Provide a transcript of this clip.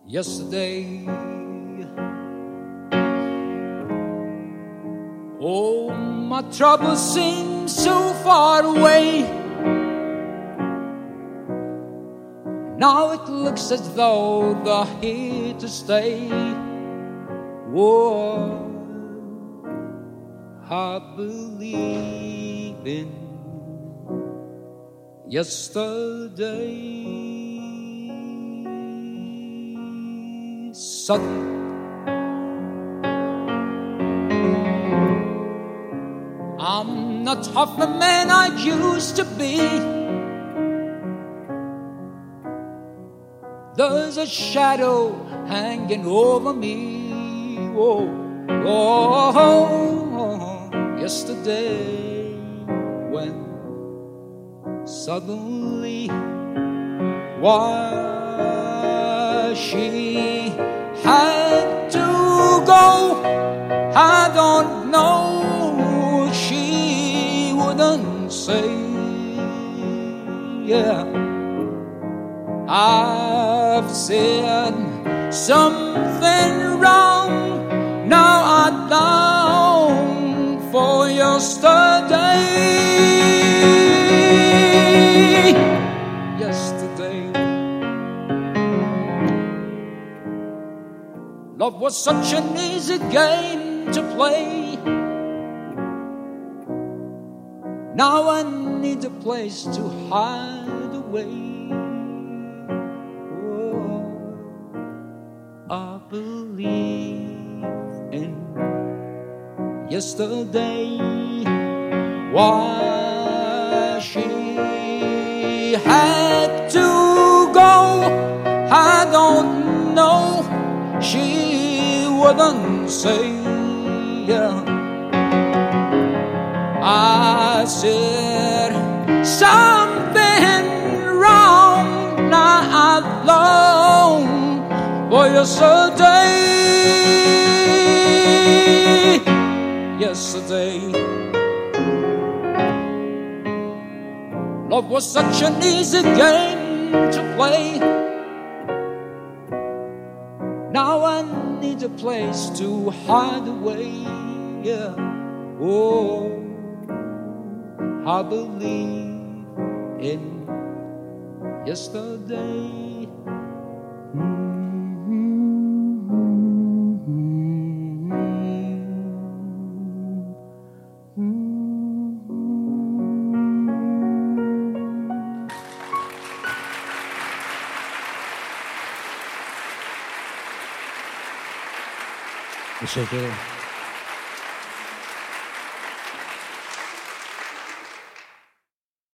yesterday. Oh, my trouble seems so far away. Now it looks as though they're here to stay. Whoa, I believe in yesterday. Sudden I'm not half the man I used to be. There's a shadow hanging over me. Oh, oh, oh, yesterday when suddenly why she had to go, I don't know. She wouldn't say, yeah. I've said something wrong. Now I long for yesterday. Yesterday, love was such an easy game to play. Now I need a place to hide away. I believe in yesterday. Why she had to go, I don't know. She wouldn't say, yeah. I said something wrong. Now I long for yesterday. Yesterday, love was such an easy game to play. Now I need a place to hide away. Yeah. Oh, I believe in yesterday. Teşekkür ederim.